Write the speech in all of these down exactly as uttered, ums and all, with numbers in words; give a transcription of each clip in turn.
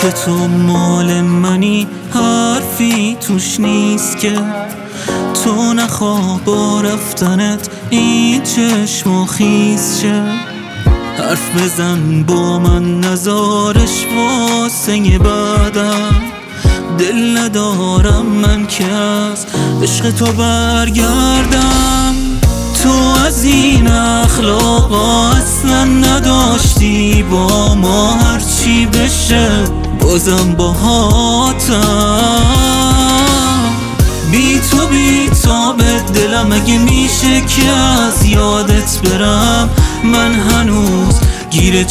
که تو مال منی حرفی توش نیست که تو نخواه با رفتنت این چشم و خیز شه. حرف بزن با من نزارش واسه بعدم، دل ندارم من که از عشق تو برگردم. تو از این اخلاقا اصلا نداشتی، با ما هرچی بشه بازم باهاتم. بی تو بی تابت دلم اگه میشه که از یادت برم، من هنوز گیر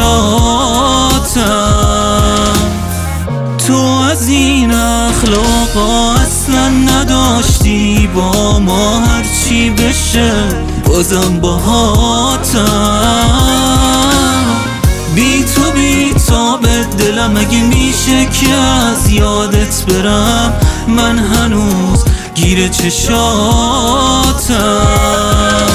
چشاتم. تو از این اخلاقا اصلا نداشتی، با ما هرچی بشه بازم باهاتم. بی تو بی تابت دلم اگه میشه که از یادت برم، من هنوز گیر چشاتم.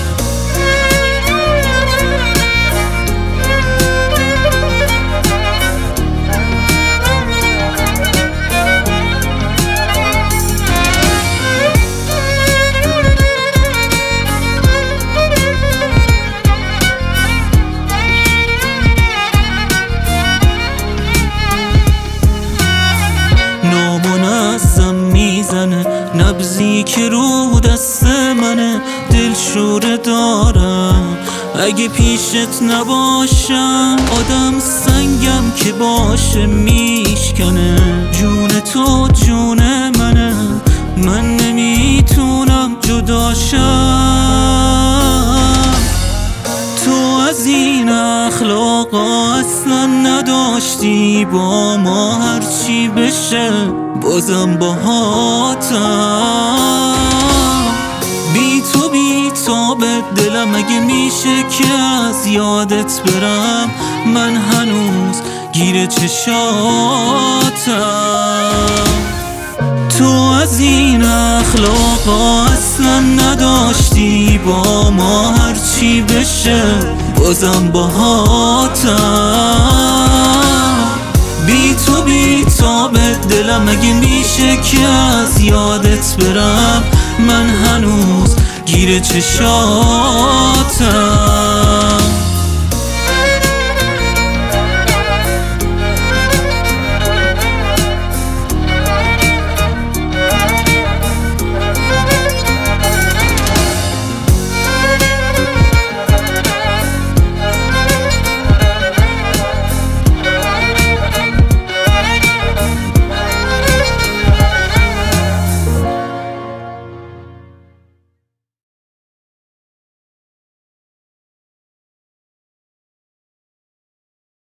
نامنظم میزنه نبضی که رو دست منه، دلشوره دارم اگه پیشت نباشم. آدم سنگم که باشه میشکنه، جون تو جون منه، من نمیتونم جداشم. تو از این اخلاقا اصلا نداشتی، با ما هرچی بشه بازم باهاتم. بی تو بی تابت دلم اگه میشه که از یادت برم، من هنوز گیر چشاتم. تو از این اخلاقا اصلا نداشتی، با ما هرچی بشه بازم باهاتم. بی تو بی تابت دلم اگه میشه که از یادت برم، من هنوز گیر چشاتم.